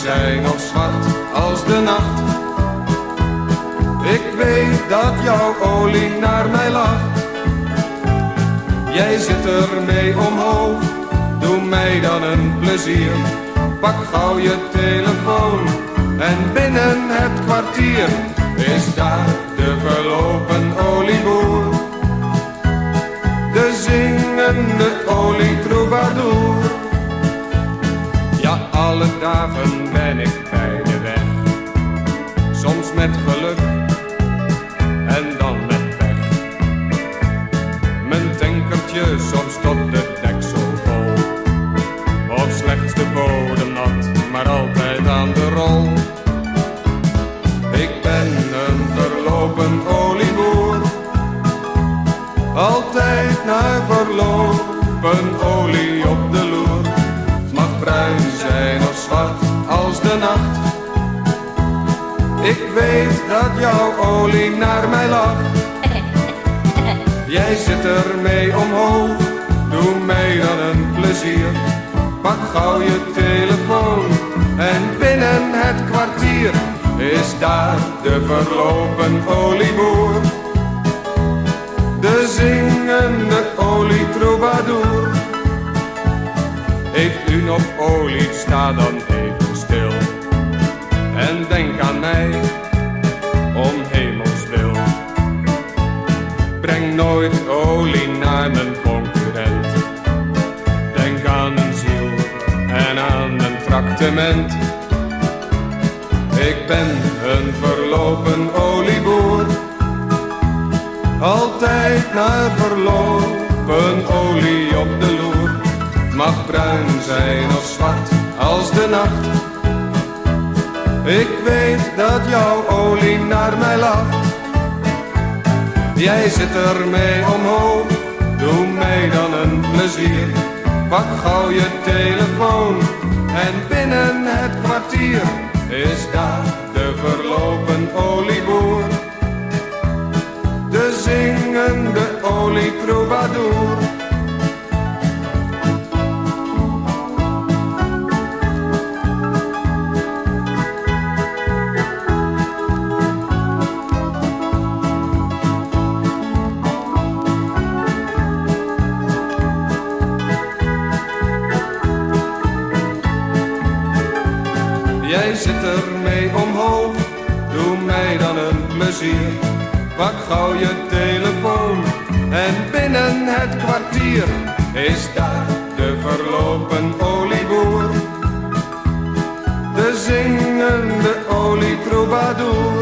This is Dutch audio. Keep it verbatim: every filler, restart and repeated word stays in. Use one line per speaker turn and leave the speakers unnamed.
zijn nog zwart als de nacht. Ik weet dat jouw olie naar mij lacht. Jij zit ermee omhoog, doe mij dan een plezier. Pak gauw je telefoon en binnen het kwartier is daar de verlopen olieboer. De zingende olietroubadour. Ja, alle dagen ben ik bij de weg. Soms met geluk en dan met pech. Mijn tankertje soms tot de deksel vol. Of slechts de bodem nat, maar altijd aan de rol. Ik ben een verlopen olieboer. Altijd naar verlopen olie op de loer. Het mag bruin zijn of zwart als de nacht. Ik weet dat jouw olie naar mij lacht. Jij zit ermee omhoog, doe mij dan een plezier. Pak gauw je telefoon en binnen het kwartier is daar de verlopen olieboer. De zingende olietroubadour. Heeft u nog olie, sta dan even stil. En denk aan mij, om hemels wil. Breng nooit olie naar mijn concurrent. Denk aan een ziel en aan een traktement. Ik ben een verlopen olieboer. Altijd naar verlopen olie op de loer. Mag bruin zijn of zwart als de nacht. Ik weet dat jouw olie naar mij lacht. Jij zit ermee omhoog, doe mij dan een plezier. Pak gauw je telefoon en binnen het kwartier is daar de verlopen olieboer. De zingende olietroubadour. Jij zit ermee omhoog, doe mij dan een plezier. Pak gauw je telefoon en binnen het kwartier is daar de verlopen olieboer. De zingende olietroubadour.